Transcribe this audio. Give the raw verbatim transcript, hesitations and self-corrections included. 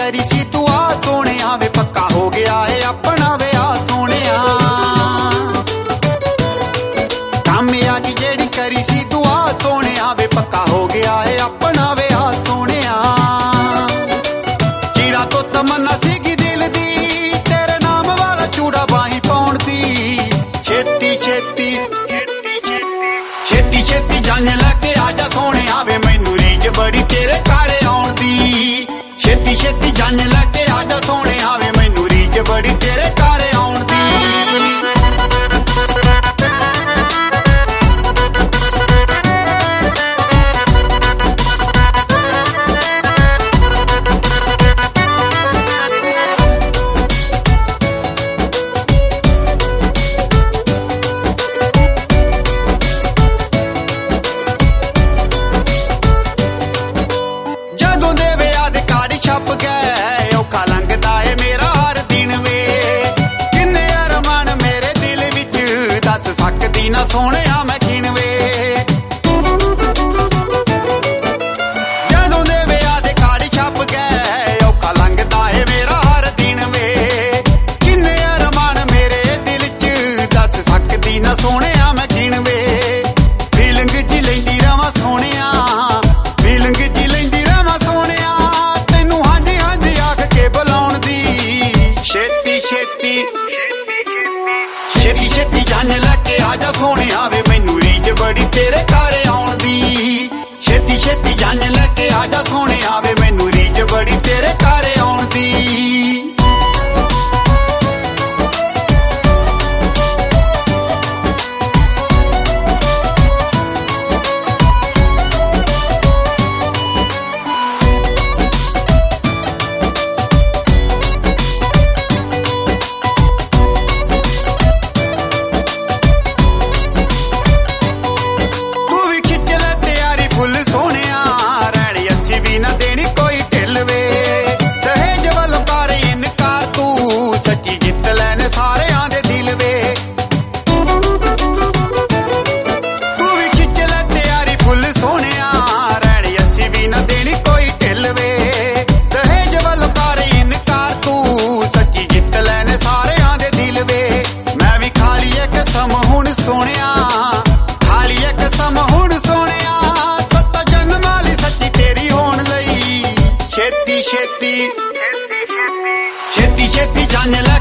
करी सी तू आ सोनिया वे पक्का हो गया है अपना विआह सोनिया। कामयाबी जेड़ी करी सी तू आ सोनिया वे पक्का हो गया है अपना विआह सोनिया। चीरा तो तमन्ना सीगी दिल दी तेरे नाम वाला चूड़ा बाही पाउण दी। छेती छेती छेती छेती जाने लगे आजा सोनिया वे मैनू रीझ बड़ी तेरे घर आउण दी। छेती छेती जाने लगे आजा सोनिया वे मैनू रीझ बड़ी तेरे घर आउण दी। छप गए औखा लंघदा है मेरा हर दिन वे। किन्ने अरमान मेरे दिल विच दस सकदी ना सोहणिया मैं गिण वे। जदों दे विआह दे कार्ड छप गए औखा लंघदा है मेरा हर दिन वे। किन्ने अरमान मेरे दिल च दस सकदी ना सोहणिया मैं गिण वे। फीलिंग जी लैंदी रवां सोहणिया फीलिंग जी लैंदी रवां सोहणिया तैनू हांजी हांजी आख के बुलाउण दी। छेती छेती छेती छेती जाने लगे आजा सोहणिया वे मैनू रीझ बड़ी तेरे घर आउण दी। छेती छेती जाने लगे आजा सोहणिया वे मैनू रीझ बड़ी तेरे घर आउण दी। सोनिया खाली एक सम हुण सोनिया सत्त जन्म वाली सच्ची तेरी होण लई। छेती छेती छेती छेती जाने